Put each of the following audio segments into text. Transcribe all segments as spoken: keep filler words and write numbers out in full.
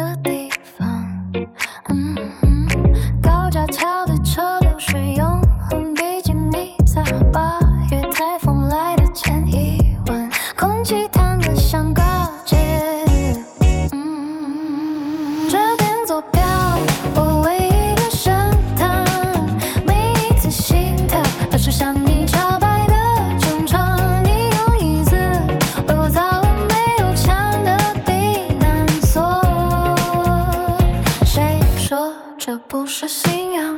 的地方。嗯嗯，高架桥的车流水永恒比基尼，在八月台风来的前一晚，空气烫得像高阶。嗯，这边左标，我唯一的深潭，每一次心跳都是向你朝拜的忠诚。你用椅子为我造了没有墙的避难所，谁说这不是信仰？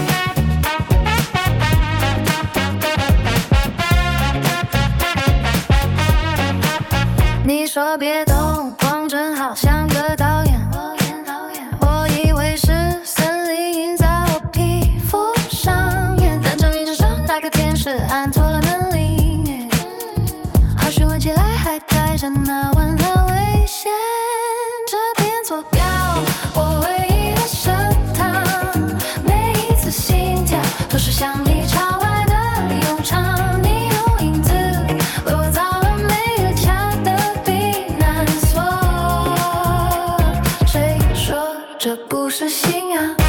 你说别动，光真好像个导演，我以为是森林印在我皮肤上演，但正义之声那个天使按错了门铃，或许闻起来还带着那晚的危险。这边坐标，我唯一的深潭，每一次心跳都是向你朝拜的悠长。你用影子为我造了每个家的避难所，谁说这不是信仰？